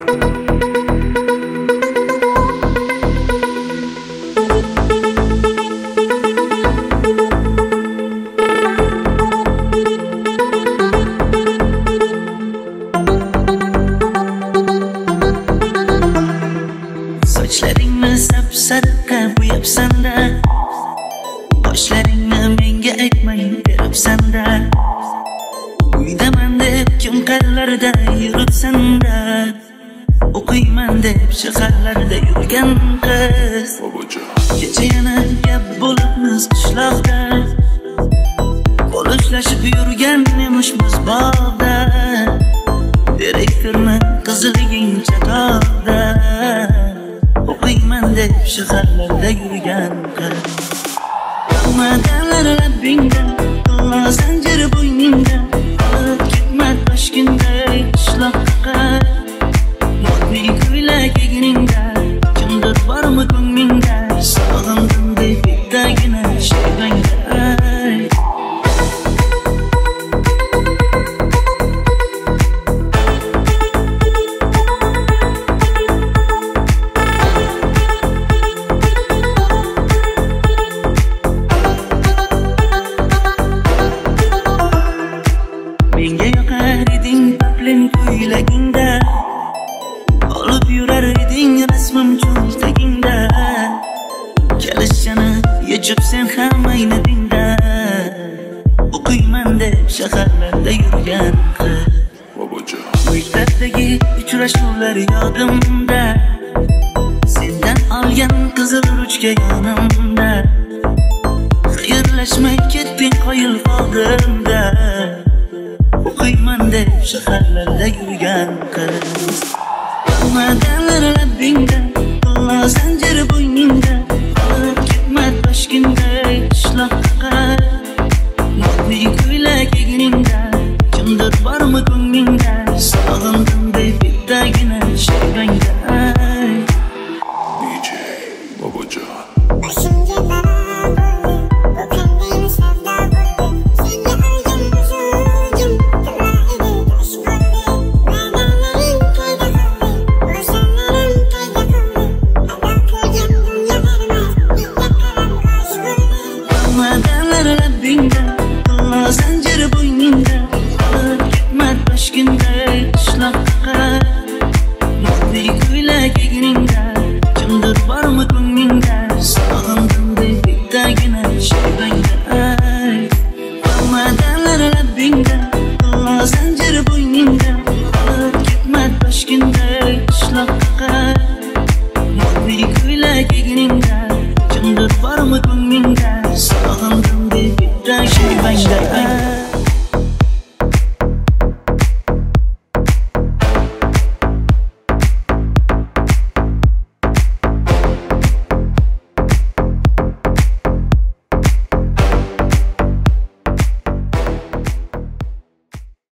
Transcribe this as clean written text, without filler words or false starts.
Sochlaringni sap-sariqqa bo'yabsan-da, boshlaringni menga aytmay beribsan-da. Uydaman deb kim qayerlarda yuribsan-da, o'qiyman deb shaharlarda yurgan qiz. Kecha yana gap bo'libmiz qishloqda, qo'lishlashib yurgan emishmiz bog'da. Direktorni qiziliging chatoqda, o'qiyman deb shaharlarda yurgan qiz. Madanlar labbingda, qilma zanjir bo'yningda, olib ketma Toshkentday qishloqqa. Moddiy ko'ylak egningda, kimdir bormi ko'nglingda, sog'indim deb bittagina shevangda. Menga yoqar eding papling ko'ylagingda, olib yurar eding rasmim cho'ntagingda. Kalishchani yechib sen ham aynadingda, o'qiyman deb shaharlarda yurgan qiz. Maktabdagi uchrashuvlar yodimda, sendan olgan qizil ruchka yonimda. Xayrlashmay ketding qoyil qoldimda, o'qiyman deb shaharlarda yurgan qiz. Madanlar labbingda, qilma zanjir bo'yningda, olib ketma Toshkentday qishloqqa. Moddiy ko'ylak egningda, kimdir bormi ko'nglingda, sog'indim deb bittagina shevangda. DJ Bobojon. Zanjir bo'yningda, olib ketma Toshkentday qishloqqa. Moddiy ko'ylak egningda, kimdir bormi ko'nglingda, sog'indim deb bittagina shevangda. Madanlar labbingda, zanjir bo'yningda, olib ketma Toshkentday qishloqqa.